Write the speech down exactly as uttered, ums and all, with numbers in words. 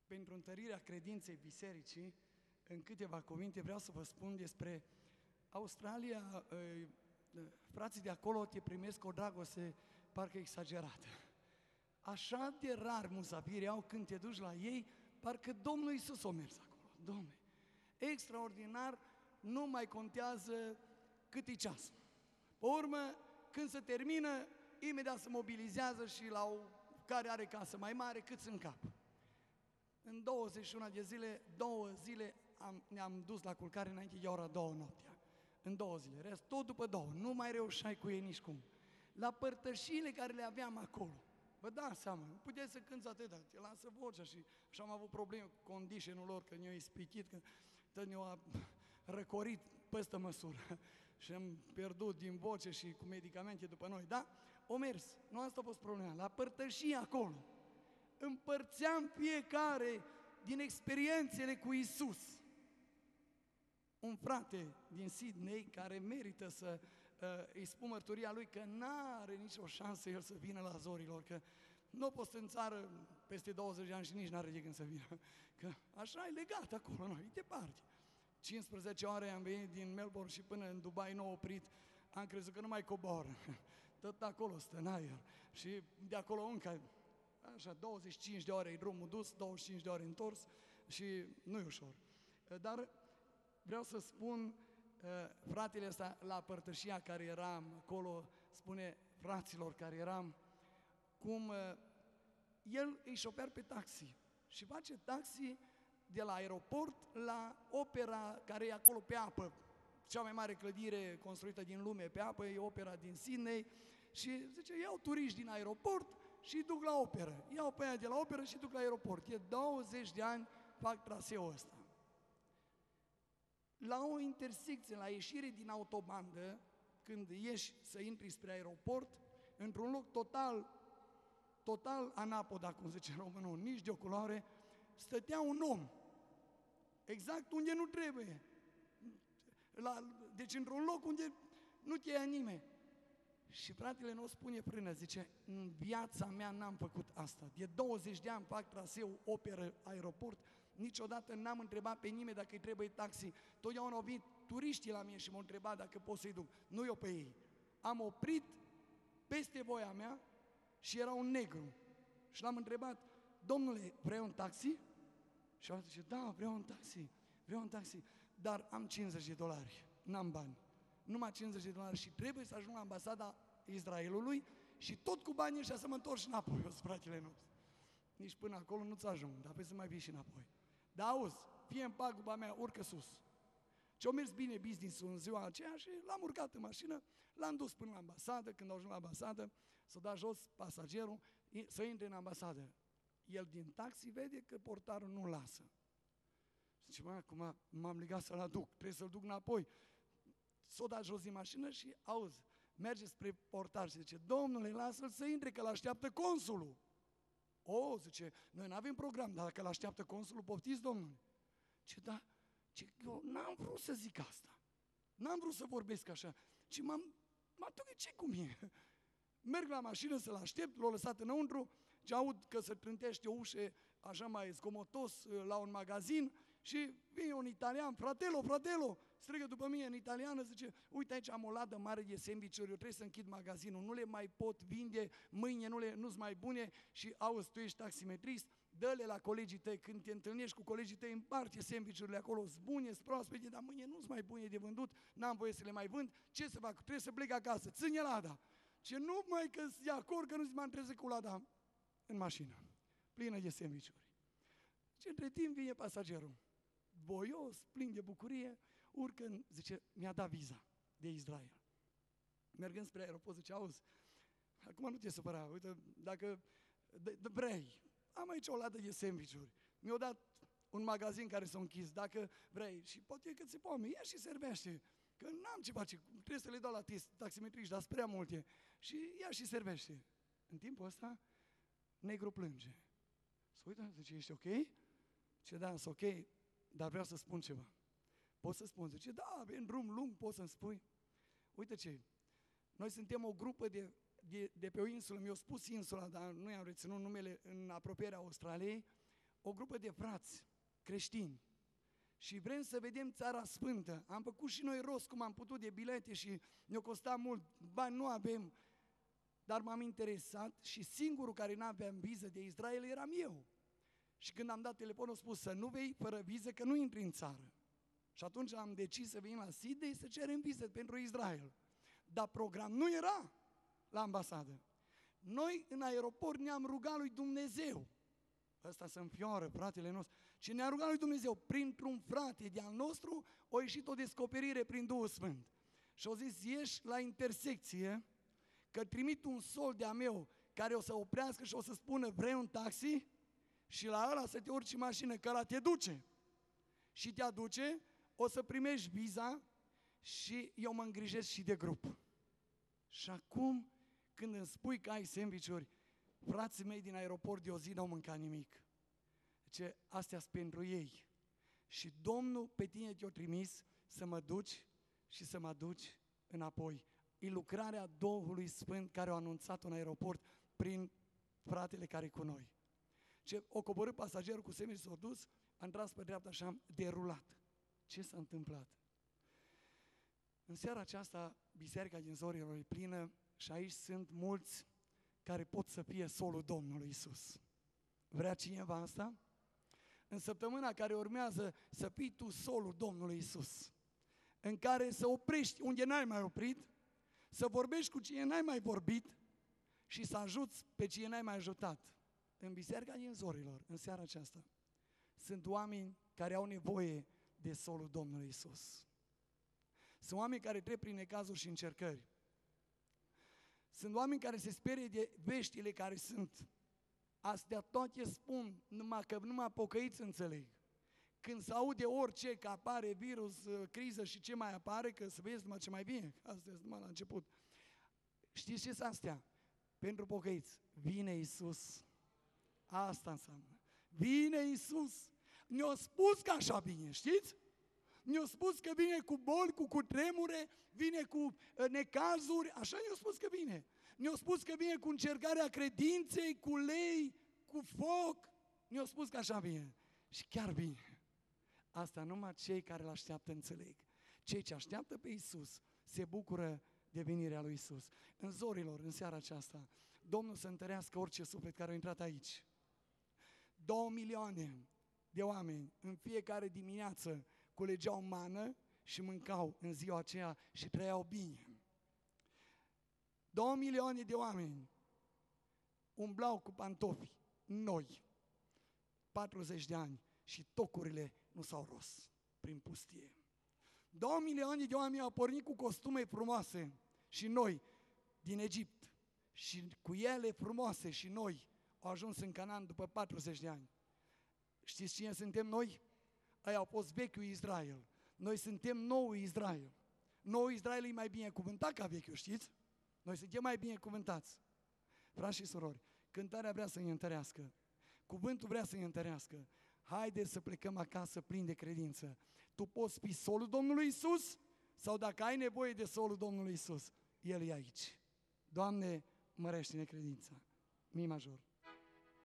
pentru întărirea credinței bisericii, în câteva cuvinte vreau să vă spun despre Australia. Frații de acolo te primesc o dragoste parcă exagerată. Așa de rar musafiri au când te duci la ei, parcă Domnul Iisus a mers acolo. Domne, extraordinar, nu mai contează cât e ceasul. Pe urmă, când se termină, imediat se mobilizează și la o care are casă mai mare, cât în cap. În douăzeci și unu de zile, două zile am, ne-am dus la culcare înainte de ora două noaptea. În două zile, rest tot după două, nu mai reușeai cu ei nici cum. La părtășiile care le aveam acolo, vă dați seama, nu puteai să cânți atâta, te lasă vocea și așa am avut probleme cu conditionul lor, că ne-au ispitit, că tot ne-au răcorit peste măsură și am pierdut din voce și cu medicamente după noi, da? O mers, nu asta a fost problema, la părtășie acolo, împărțeam fiecare din experiențele cu Iisus. Un frate din Sydney care merită să uh, îi spun mărturia lui că n-are nicio șansă el să vină la Zorilor, că nu poți în țară peste douăzeci de ani și nici n-are de când să vină, că așa e legat acolo, noi, e departe. cincisprezece ore am venit din Melbourne și până în Dubai n-au oprit, am crezut că nu mai cobor, tot acolo stă în aer și de acolo încă, așa, douăzeci și cinci de ore e drumul dus, douăzeci și cinci de ore întors și nu e ușor. Dar vreau să spun, fratele ăsta la părtășia care eram acolo, spune fraților care eram, cum el îi șofer pe taxi și face taxi de la aeroport la opera care e acolo pe apă, cea mai mare clădire construită din lume pe apă, e opera din Sydney și zice, iau turiști din aeroport și duc la operă, iau pe aia de la operă și duc la aeroport. E douăzeci de ani fac traseul ăsta. La o intersecție, la ieșire din autobandă, când ieși să intri spre aeroport, într-un loc total, total anapod, cum zice românul, nici de o culoare, stătea un om, exact unde nu trebuie. La, deci într-un loc unde nu te ia nimeni. Și fratele nostru spune frână, zice, în viața mea n-am făcut asta. De douăzeci de ani fac traseu, operă, aeroport, niciodată n-am întrebat pe nimeni dacă îi trebuie taxi. Totdeauna au venit turiștii la mine și m-au întrebat dacă pot să-i duc. Nu eu pe ei. Am oprit peste voia mea și era un negru. Și l-am întrebat, domnule, vrei un taxi? Și el zice, da, vreau un taxi, vreau un taxi, dar am cincizeci de dolari, n-am bani. Numai cincizeci de dolari și trebuie să ajung la ambasada Israelului și tot cu banii ăștia să mă întorc și înapoi, eu sunt fratele nostru. Nici până acolo nu-ți ajung, dar apoi să mai vii și înapoi. Dar auzi, fie în paguba mea, urcă sus. Ce-o mers bine business-ul în ziua aceea și l-am urcat în mașină, l-am dus până la ambasadă, când au ajuns la ambasadă, să da jos pasagerul, să intre în ambasadă. El din taxi vede că portarul nu lasă. Zice, mă, acum m-am legat să-l aduc, trebuie să-l duc înapoi. S-o dat jos din mașină și, auzi, merge spre portar și zice, domnule, lasă-l să intre, că l-așteaptă consulul. O, zice, noi nu avem program, dar dacă l-așteaptă consulul, poftiți, domnule. Ce, da, ce, eu n-am vrut să zic asta. N-am vrut să vorbesc așa, ci m-am, m-a ce cum e. Merg la mașină să-l aștept, l-au lăsat înăuntru, și aud că se trântește o ușă așa mai zgomotos la un magazin și vine un italian, fratello, fratello, strigă după mine în italiană, zice, uite aici am o ladă mare de sandwich-uri, eu trebuie să închid magazinul, nu le mai pot vinde, mâine nu le, nu-s mai bune și auzi, tu ești taximetrist, dă-le la colegii tăi, când te întâlnești cu colegii tăi, împarte sandwich-urile acolo, sunt bune, sunt proaspete, dar mâine nu-s mai bune de vândut, n-am voie să le mai vând, ce să fac, trebuie să plec acasă, ține lada. Ce nu mai că de acord că nu-ți m-am trezit cu lada în mașină, plină de sandwich-uri. Și între timp vine pasagerul, voios, plin de bucurie, urcă, zice, mi-a dat viza de Israel. Mergând spre aeroport, zice, auzi, acum nu te supăra, uite, dacă de, de vrei, am aici o ladă de sandwich-uri, mi-au dat un magazin care s-a închis, dacă vrei, și poate că ți poame, ia și servește, că n-am ce face, trebuie să le dau la taximetriști, dar sunt prea multe, și ia și servește. În timpul ăsta, negru plânge. Se uită, zice, ești ok? Zice, da, sunt ok, dar vreau să spun ceva. Poți să spun? Zice, da, în drum lung poți să-mi spui. Uite ce, noi suntem o grupă de, de, de pe o insulă, mi-au spus insula, dar nu i-am reținut numele, în apropierea Australiei, o grupă de frați creștini și vrem să vedem Țara Sfântă. Am făcut și noi rost cum am putut de bilete și ne-a costat mult, bani nu avem, dar m-am interesat și singurul care n-aveam viză de Israel eram eu. Și când am dat telefonul, a spus să nu vei fără viză că nu intri în țară. Și atunci am decis să venim la Sydney să cerem viză pentru Israel. Dar program nu era la ambasadă. Noi în aeroport ne-am rugat lui Dumnezeu. Ăsta să înfioară fratele nostru. Și ne-a rugat lui Dumnezeu, printr-un frate de-al nostru, a ieșit o descoperire prin Duhul Sfânt. Și au zis, ieși la intersecție, că trimit un sol de-a meu care o să oprească și o să spună, vrei un taxi? Și la ăla să te urci în mașină, că ăla te duce. Și te aduce, o să primești viza și eu mă îngrijesc și de grup. Și acum, când îmi spui că ai sandwich-uri, frații mei din aeroport de o zi n-au mâncat nimic. Zice, astea sunt pentru ei. Și Domnul pe tine te-a trimis să mă duci și să mă aduci înapoi. E lucrarea Duhului Sfânt care a anunțat în aeroport prin fratele care e cu noi. Ce o coborât pasagerul cu sandwich, s-a dus, a intrat pe dreapta și am derulat. Ce s-a întâmplat? În seara aceasta, biserica din Zorilor e plină și aici sunt mulți care pot să fie solul Domnului Iisus. Vrea cineva asta? În săptămâna care urmează să fii tu solul Domnului Iisus, în care să oprești unde n-ai mai oprit, să vorbești cu cine n-ai mai vorbit și să ajuți pe cine n-ai mai ajutat. În biserica din Zorilor, în seara aceasta, sunt oameni care au nevoie de solul Domnului Iisus. Sunt oameni care trec prin necazuri și încercări. Sunt oameni care se sperie de veștile care sunt. Astea toate spun, numai că numai pocăiți înțeleg. Când se aude orice, că apare virus, criză și ce mai apare, că să vezi numai ce mai bine, astea sunt numai la început. Știți ce sunt astea? Pentru pocăiți, vine Iisus. Asta înseamnă. Vine Iisus. Ne-a spus că așa vine, știți? Ne-a spus că vine cu boli, cu cutremure, vine cu uh, necazuri, așa ne-a spus că vine. Ne-a spus că vine cu încercarea credinței, cu lei, cu foc. Ne-a spus că așa vine. Și chiar vine. Asta numai cei care l-așteaptă înțeleg. Cei ce așteaptă pe Iisus se bucură de venirea lui Iisus. În Zorilor, în seara aceasta, Domnul să întărească orice suflet care a intrat aici. Două milioane de oameni în fiecare dimineață culegeau mană și mâncau în ziua aceea și trăiau bine. Două milioane de oameni umblau cu pantofi noi, patruzeci de ani, și tocurile nu s-au ros prin pustie. Două milioane de oameni au pornit cu costume frumoase și noi din Egipt și cu ele frumoase și noi au ajuns în Canaan după patruzeci de ani. Știți cine suntem noi? Aia au fost vechiul Israel. Noi suntem noul Israel. Noul Israel e mai binecuvântat ca vechiul, știți? Noi suntem mai binecuvântați. Frați și surori, cântarea vrea să ne întărească. Cuvântul vrea să ne întărească. Haideți să plecăm acasă plini de credință. Tu poți fi solul Domnului Iisus sau dacă ai nevoie de solul Domnului Iisus, El e aici. Doamne, mărește-ne credința. Mi major.